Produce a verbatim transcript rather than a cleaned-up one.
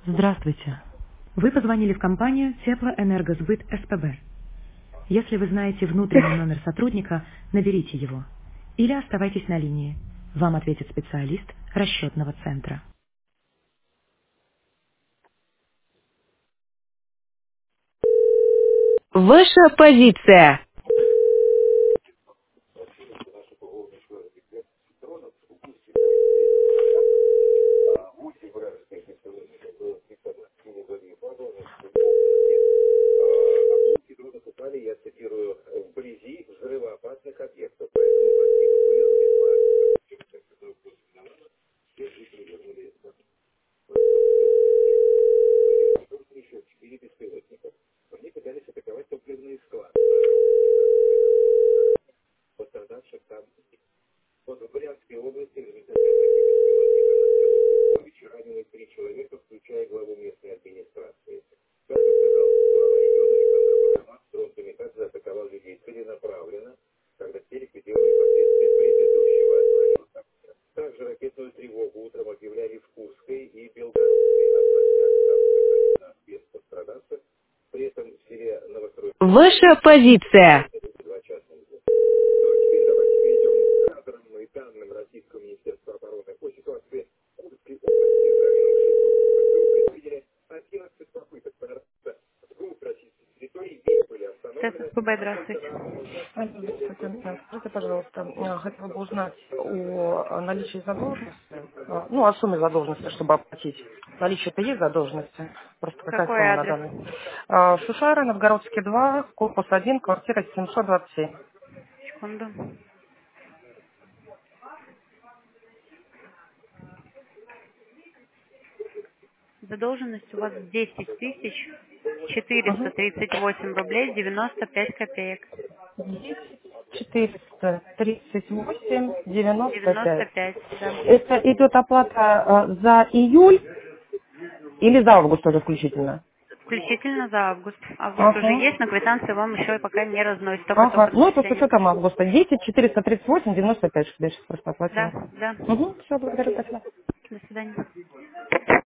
Здравствуйте. Вы позвонили в компанию Теплоэнергосбыт СПБ. Если вы знаете внутренний номер сотрудника, наберите его. Или оставайтесь на линии. Вам ответит специалист расчетного центра. Ваша позиция. Ваша позиция. Сейчас, СПБ, здравствуйте. Алло, здравствуйте. Э, Скажите, пожалуйста, э, хотела бы узнать о наличии задолженности, э, ну, о сумме задолженности, чтобы оплатить. Наличие-то есть задолженности, просто какая Какой сумма на адрес? данный. Э, Шушара, Новгородский два, корпус один, квартира семьсот двадцать семь. Секунду. Задолженность у вас десять тысяч четыреста Угу. тридцать восемь рублей девяносто пять копеек. четыреста тридцать восемь девяносто девяносто пять. пять, да. Это идет оплата э, за июль или за август тоже включительно? Включительно за август. Август уже Ага. есть, но квитанции вам еще пока не разносят, Ага, только-только ну это с зачисление. учетом августа. десять четыреста тридцать восемь девяносто пять, что я сейчас просто Да, оплатила. да. Угу, все, благодарю, спасибо. До свидания.